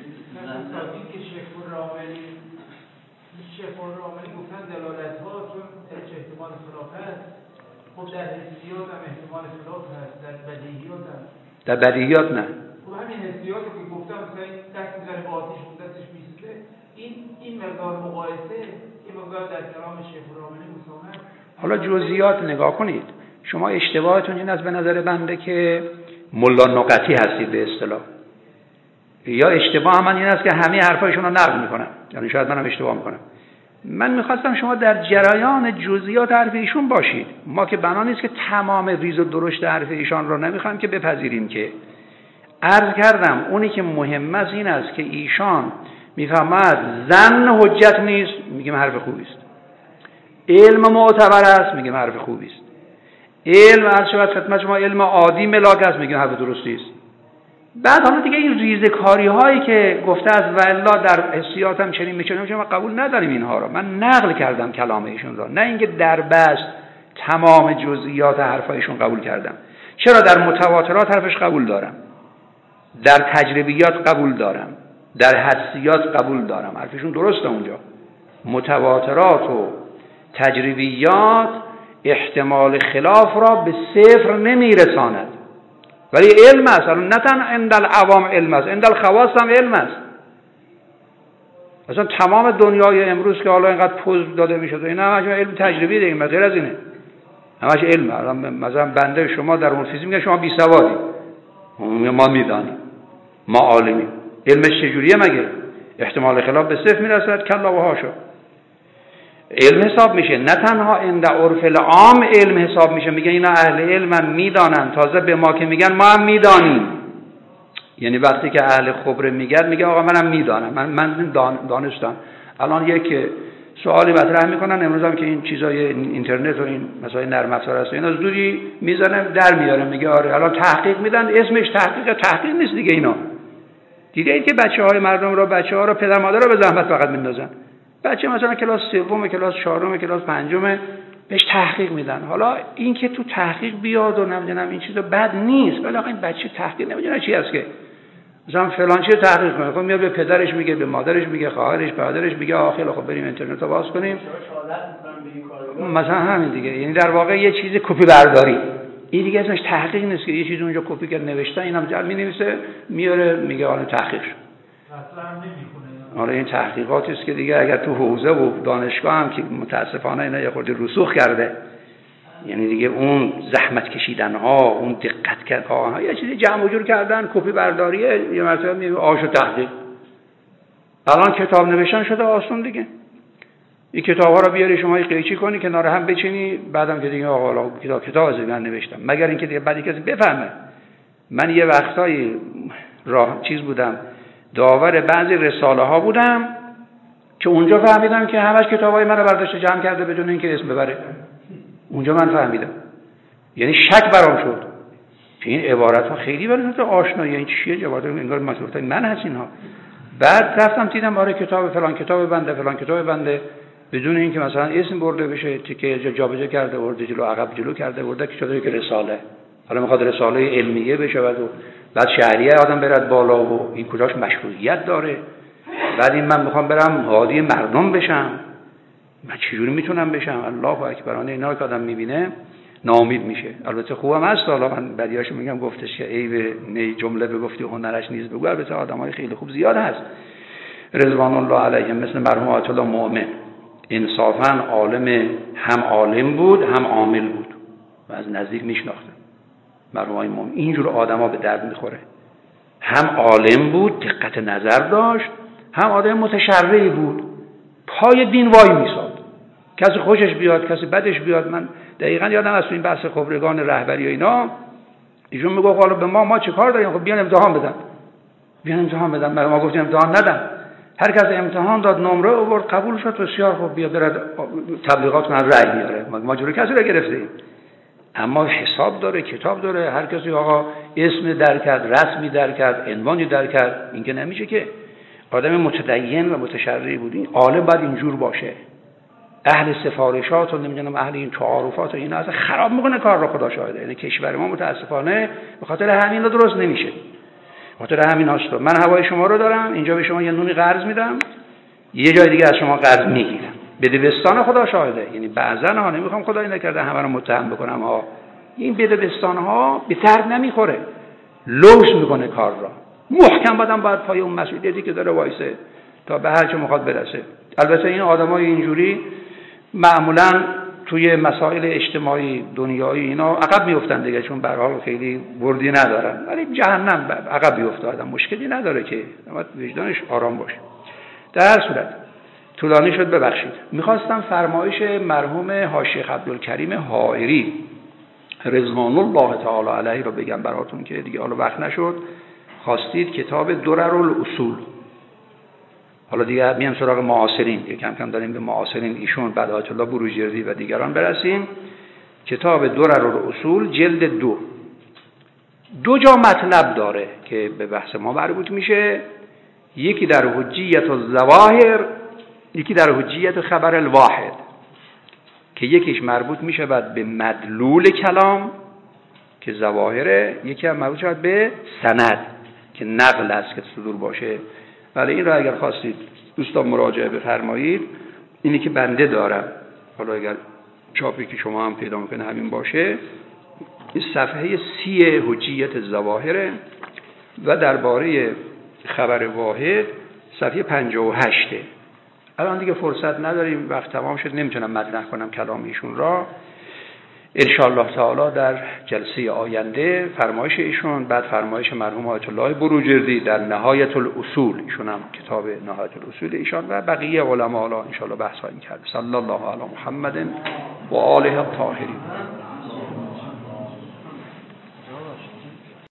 شیخ الراملی گفتن دلالت ها چون احتمال خلاف هست، خب در حسیات هم احتمال خلاف هست، در بدیهیات هم. در بدیهیات نه. خب همین حسیات که گفتم مثلا دست میزنه با آتیش دستش میسوزه، این این مقدار مقایسه این مقدار در کلام شیخ الراملی مساومت. حالا جزئیات نگاه کنید. شما اشتباهتون این از به نظر بنده که ملا نقطی هستید به اصطلاح، یا اشتباه من این است که همه حرفایشون رو نقل میکنم، یعنی شاید منم اشتباه میکنم. من میخواستم شما در جریان جزئیات حرف ایشون باشید. ما که بنا نیست که تمام ریز و درشت حرف ایشان رو نمیخوایم که بپذیریم. که عرض کردم اونی که مهم است این است که ایشان میفهمد ظن حجت نیست، میگیم حرف خوبی است. علم معتبر است، میگیم حرف خوبی است. علم عرض شود خدمت شما علم عادی ملاک است، میگیم حرف درستی است. بعد حالا دیگه این ریزکاری هایی که گفته از والله در حسیات هم چنین میکنیم شما قبول نداریم اینها رو. من نقل کردم کلام ایشون رو، نه اینکه در بست تمام جزئیات حرفایشون قبول کردم. چرا در متواترات حرفش قبول دارم، در تجربیات قبول دارم، در حسیات قبول دارم، حرفشون درسته اونجا. متواترات و تجربیات احتمال خلاف را به صفر نمیرساند، ولی علم است. الان نه تن عند العوام علم است، عند الخواص هم علم است. اصلا تمام دنیای امروز که حالا اینقدر پوز داده میشه اینا همش علم تجربی دیگه، غیر از اینه، همش علم. الان مثلا بنده شما در اون فیزیک میگه شما بی سوادی، ما میدانیم، ما عالمیم. علمش چجوریه مگه؟ احتمال خلاف به صفر میرسد، کلا و هاشا. علم حساب میشه، نه تنها عند عرف العام علم حساب میشه. میگن اینا اهل علم هم میدانن، تازه به ما که میگن ما هم میدانیم. یعنی وقتی که اهل خبره میگن میگه آقا منم میدانم، من من دان دانستم. الان یک سوالی مطرح میکنن امروز هم که این چیزای اینترنت و این مسائل نرم افزار است، اینا زودی میزنه در میاره، میگه آره الان تحقیق میدن، اسمش تحقیق، تحقیق نیست دیگه. اینا دیدید که بچهای مردم رو، بچه‌ها رو، پدر مادر رو به زحمت فقط میندازن. بچه مثلا کلاس سوم، کلاس چهارم، کلاس پنجم بهش تحقیق میدن. حالا این که تو تحقیق بیاد و نمیدونم این چیزا بد نیست، ولی آقا این بچه تحقیق نمیدونه چی است که مثلا فلان چیز تحقیق کنه، خب میاد به پدرش میگه، به مادرش میگه، خواهرش، برادرش میگه آخه خب بریم اینترنت رو باز کنیم مثلا همین دیگه. یعنی در واقع یه چیز کپی برداری، این دیگه اسمش تحقیق نیست که یه چیز اونجا کپی کرد نوشته، اینم جا مینویسه میاره میگه آره تحقیق شد. اصلا نمیخونه. آره این تحقیقاتی است که دیگه اگر تو حوزه و دانشگاه هم که متاسفانه اینا یه خورده رسوخ کرده، یعنی دیگه اون زحمت کشیدن ها، اون دقت کردن ها، یه چیزی جمع و جور کردن، کپی برداریه، یه مرتبه میگه آش و تحقیق. الان کتاب نوشتن شده آسون دیگه. این کتاب‌ها رو بیاری شما قیچی کنی کنار هم بچینی، بعدم که دیگه آقا حالا کتاب کتاب از من نوشتم، مگر اینکه دیگه بعد کسی بفهمه. من یه وقتایی راه چیز بودم، داور بعضی رساله ها بودم که اونجا فهمیدم که همش کتابای منو برداشته جمع کرده بدون اینکه اسم ببره. اونجا من فهمیدم، یعنی شک برام شد که این عبارت ها خیلی برای من آشنایی، این چیه جواب انگار مسئولیت من هست اینها. بعد رفتم دیدم آره کتاب فلان کتاب بنده فلان کتاب بنده، بدون اینکه مثلا اسم برده بشه، تیکه جابجا کرده ورده جلو عقب جلو کرده ورده که شده که رساله، حالا میخواد رساله علمیه بشه و بعد شهریه آدم برد بالا و این کجاش مشروعیت داره. بعد این من میخوام برم هادی مردم بشم، من چجوری میتونم بشم؟ الله اکبر. اینا که آدم میبینه ناامید میشه. البته خوبم هست، حالا من بدیاشو میگم گفتش که عیب نی جمله بگفتی هنرش نیست بگو. البته آدمای خیلی خوب زیاد هست رضوان الله علیهم، مثل مرحوم آیت الله مؤمن، انصافا عالم، هم عالم بود هم عامل بود و از نزدیک میشناختم. مرحوم آقای مؤمن اینجور آدما به درد میخوره، هم عالم بود دقت نظر داشت، هم آدم متشرعی بود، پای دین وای میساد، کسی خوشش بیاد کسی بدش بیاد. من دقیقاً یادم از این بحث خبرگان رهبری و اینا، ایشون میگه حالا به ما ما چه کار داریم؟ خب بیان امتحان بدن، بیان امتحان بدن. ما گفتیم امتحان ندن. هر کس امتحان داد نمره آورد قبول شد، بسیار خوب، بیا برد تبلیغات کنه رأی میاره. ما جلوی کسی رو گرفتیم، اما حساب داره، کتاب داره. هر کسی آقا اسم در کرد، رسمی در کرد، عنوانی در کرد، این که نمیشه که. آدم متدین و متشرعی بودی، عالم باید اینجور باشه. اهل سفارشات و نمیدونم اهل این تعارفات و اینا اصلا خراب میکنه کار رو، خدا شاهده. یعنی کشور ما متاسفانه به خاطر همین رو درست نمیشه. به خاطر همین هاست. من هوای شما رو دارم، اینجا به شما یه نونی قرض میدم، یه جای دیگه از شما قرض میگیرم. بدبستان خدا شاهده. یعنی بعضن ها نمیخوام خدای نکرده همه رو متهم بکنم ها، این بدبستان ها به درد نمیخوره، لوس میکنه کار را. محکم بدم باید پای اون مسئولیتی که داره وایسه تا به هر چه میخواد برسه. البته این آدمای اینجوری معمولا توی مسائل اجتماعی دنیایی اینا عقب میافتن دیگه، چون به هر حال خیلی وردی ندارن، ولی جهنم عقب بیفته آدم مشکلی نداره که، اما وجدانش آرام باشه. در هر صورت طولانی شد، ببخشید. میخواستم فرمایش مرحوم حاج عبدالکریم حائری رضوان الله تعالی علیه رو بگم براتون که دیگه حالا وقت نشد. خواستید کتاب دررالأصول. حالا دیگه میام سراغ معاصرین، کم کم داریم به معاصرین ایشون بعد آیت الله بروجردی و دیگران برسیم. کتاب دررالأصول جلد دو دو جا مطلب داره که به بحث ما مربوط میشه. یکی در حجیت الظواهر، یکی در حجیت خبر الواحد، که یکیش مربوط میشه بعد به مدلول کلام که ظواهره، یکی هم مربوط شد به سند که نقل است که صدور باشه. ولی این را اگر خواستید دوستان مراجعه بفرمایید. اینی که بنده دارم، حالا اگر چاپی که شما هم پیدا میکنه همین باشه، این صفحه سی حجیت الظواهره و درباره خبر واحد صفحه پنجاه و هشت. الان دیگه فرصت نداریم، وقت تمام شد، نمیتونم مطرح کنم کلام ایشون را. ان شاء الله تعالی در جلسه آینده فرمایش ایشون، بعد فرمایش مرحوم آیت الله بروجردی در نهایت الاصول، ایشون هم کتاب نهایت الاصول ایشان و بقیه علما ان شاء الله بحث خواهیم کرد. صلی الله علی محمد و آله الطاهرین.